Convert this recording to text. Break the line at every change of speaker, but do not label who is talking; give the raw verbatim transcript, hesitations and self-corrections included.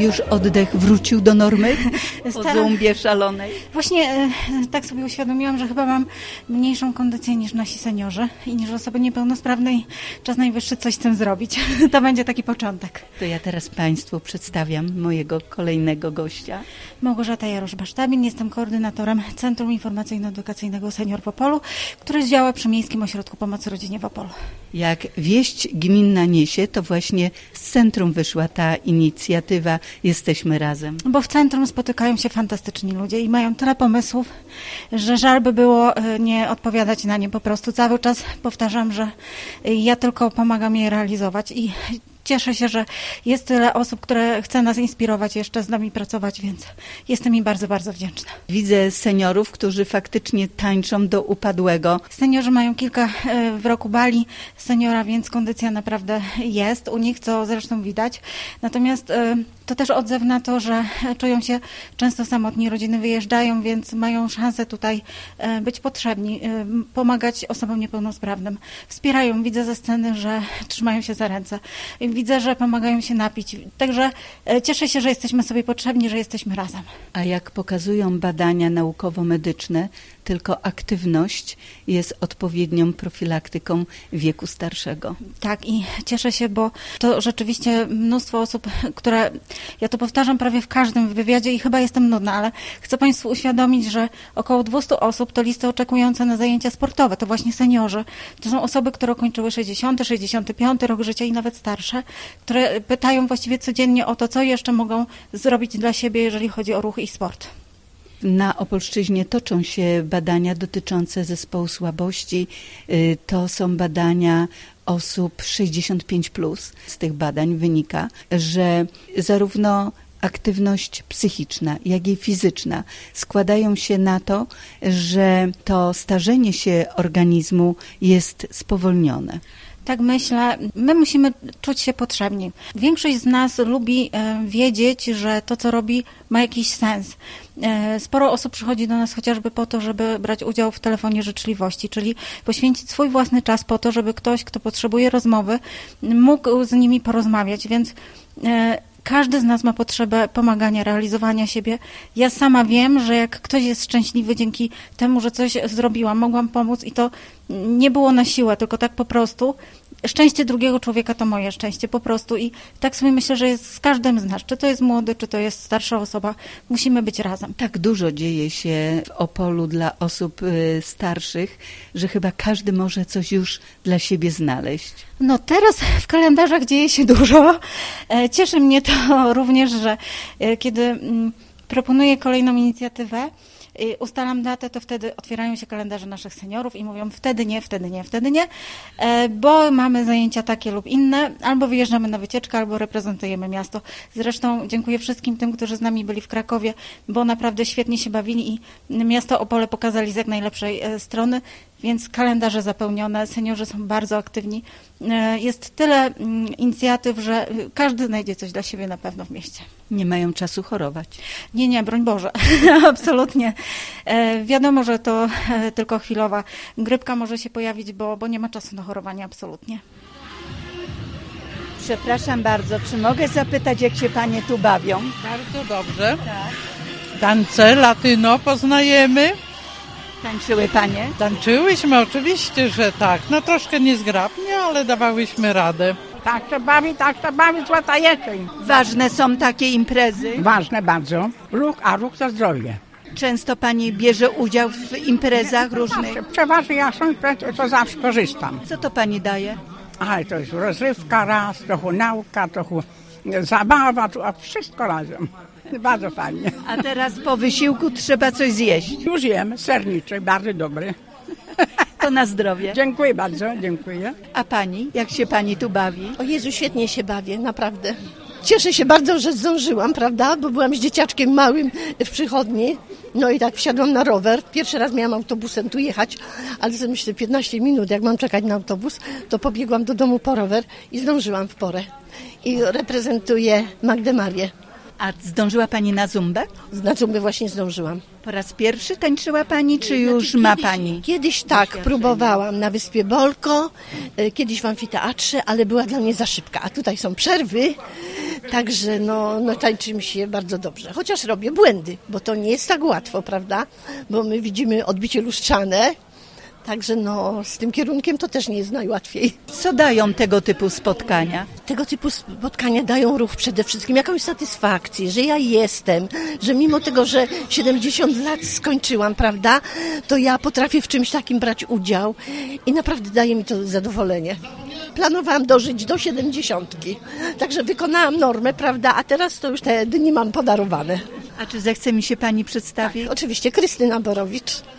już oddech wrócił do normy po zumbie szalonej?
Właśnie e, tak sobie uświadomiłam, że chyba mam mniejszą kondycję niż nasi seniorzy i niż osoby niepełnosprawne i czas najwyższy coś z tym zrobić. To będzie taki początek.
To ja teraz Państwu przedstawiam mojego kolejnego gościa.
Małgorzata Jarosz-Basztabin, jestem koordynatorem Centrum Informacyjno-Edukacyjnego Senior w Opolu, które działa przy Miejskim Ośrodku Pomocy Rodzinie w Opolu.
Jak wieść gminna niesie, to właśnie z centrum wyszła ta inicjatywa Jesteśmy Razem.
Bo w centrum spotykają się fantastyczni ludzie i mają tyle pomysłów, że żal by było nie odpowiadać na nie. Po prostu cały czas powtarzam, że ja tylko pomagam je realizować i cieszę się, że jest tyle osób, które chce nas inspirować, jeszcze z nami pracować, więc jestem im bardzo, bardzo wdzięczna.
Widzę seniorów, którzy faktycznie tańczą do upadłego.
Seniorzy mają kilka w roku bali seniora, więc kondycja naprawdę jest u nich, co zresztą widać. Natomiast to też odzew na to, że czują się często samotni, rodziny wyjeżdżają, więc mają szansę tutaj być potrzebni, pomagać osobom niepełnosprawnym. Wspierają, widzę ze sceny, że trzymają się za ręce. Widzę, że pomagają się napić. Także cieszę się, że jesteśmy sobie potrzebni, że jesteśmy razem.
A jak pokazują badania naukowo-medyczne, tylko aktywność jest odpowiednią profilaktyką wieku starszego.
Tak i cieszę się, bo to rzeczywiście mnóstwo osób, które, ja to powtarzam prawie w każdym wywiadzie i chyba jestem nudna, ale chcę Państwu uświadomić, że około dwieście osób to listy oczekujące na zajęcia sportowe, to właśnie seniorzy. To są osoby, które ukończyły sześćdziesiąty, sześćdziesiąty piąty rok życia i nawet starsze, które pytają właściwie codziennie o to, co jeszcze mogą zrobić dla siebie, jeżeli chodzi o ruch i sport.
Na Opolszczyźnie toczą się badania dotyczące zespołu słabości. To są badania osób sześćdziesiąt pięć plus. Z tych badań wynika, że zarówno aktywność psychiczna, jak i fizyczna składają się na to, że to starzenie się organizmu jest spowolnione.
Tak myślę. My musimy czuć się potrzebni. Większość z nas lubi wiedzieć, że to, co robi, ma jakiś sens. Sporo osób przychodzi do nas chociażby po to, żeby brać udział w telefonie życzliwości, czyli poświęcić swój własny czas po to, żeby ktoś, kto potrzebuje rozmowy, mógł z nimi porozmawiać, więc każdy z nas ma potrzebę pomagania, realizowania siebie. Ja sama wiem, że jak ktoś jest szczęśliwy dzięki temu, że coś zrobiłam, mogłam pomóc i to nie było na siłę, tylko tak po prostu. Szczęście drugiego człowieka to moje szczęście po prostu i tak sobie myślę, że jest z każdym z nas, czy to jest młody, czy to jest starsza osoba, musimy być razem.
Tak dużo dzieje się w Opolu dla osób starszych, że chyba każdy może coś już dla siebie znaleźć.
No teraz w kalendarzach dzieje się dużo. Cieszy mnie to również, że kiedy proponuję kolejną inicjatywę, ustalam datę, to wtedy otwierają się kalendarze naszych seniorów i mówią wtedy nie, wtedy nie, wtedy nie, bo mamy zajęcia takie lub inne, albo wyjeżdżamy na wycieczkę, albo reprezentujemy miasto. Zresztą dziękuję wszystkim tym, którzy z nami byli w Krakowie, bo naprawdę świetnie się bawili i miasto Opole pokazali z jak najlepszej strony, więc kalendarze zapełnione, seniorzy są bardzo aktywni. Jest tyle inicjatyw, że każdy znajdzie coś dla siebie na pewno w mieście.
Nie mają czasu chorować.
Nie, nie, broń Boże, absolutnie. E, wiadomo, że to e, tylko chwilowa grypka może się pojawić, bo, bo nie ma czasu na chorowanie, absolutnie.
Przepraszam bardzo, czy mogę zapytać, jak się Panie tu bawią?
Bardzo dobrze. Tak. Tance latyno poznajemy.
Tańczyły Panie?
Tańczyłyśmy, oczywiście, że tak. No troszkę niezgrabnie, ale dawałyśmy radę.
Tak się bawi, tak się bawi, złota jesień.
Ważne są takie imprezy?
Ważne bardzo. Ruch, a ruch to zdrowie.
Często Pani bierze udział w imprezach różnych?
Przeważnie ja są imprezy, to zawsze korzystam.
Co to Pani daje?
Ale to jest rozrywka raz, trochę nauka, trochę zabawa, to wszystko razem. Bardzo fajnie.
A teraz po wysiłku trzeba coś zjeść.
Już jem, serniczek, bardzo dobry.
To na zdrowie.
Dziękuję bardzo, dziękuję.
A Pani, jak się Pani tu bawi?
O Jezu, świetnie się bawię, naprawdę. Cieszę się bardzo, że zdążyłam, prawda, bo byłam z dzieciaczkiem małym w przychodni, no i tak wsiadłam na rower. Pierwszy raz miałam autobusem tu jechać, ale sobie myślę, piętnaście minut, jak mam czekać na autobus, to pobiegłam do domu po rower i zdążyłam w porę. I reprezentuję Magdę Marię.
A zdążyła Pani na zumbę?
Na zumbę właśnie zdążyłam.
Po raz pierwszy tańczyła Pani, czy już znaczy, ma
kiedyś,
Pani?
Kiedyś tak, próbowałam na Wyspie Bolko, kiedyś w amfiteatrze, ale była dla mnie za szybka. A tutaj są przerwy, Także no, no tańczy mi się bardzo dobrze. Chociaż robię błędy, bo to nie jest tak łatwo, prawda? Bo my widzimy odbicie lustrzane. Także no, z tym kierunkiem to też nie jest najłatwiej.
Co dają tego typu spotkania?
Tego typu spotkania dają ruch przede wszystkim, jakąś satysfakcję, że ja jestem, że mimo tego, że siedemdziesiąt lat skończyłam, prawda, to ja potrafię w czymś takim brać udział i naprawdę daje mi to zadowolenie. Planowałam dożyć do siedemdziesiątki, także wykonałam normę, prawda, a teraz to już te dni mam podarowane.
A czy zechce mi się pani przedstawić?
Tak, oczywiście, Krystyna Borowicz.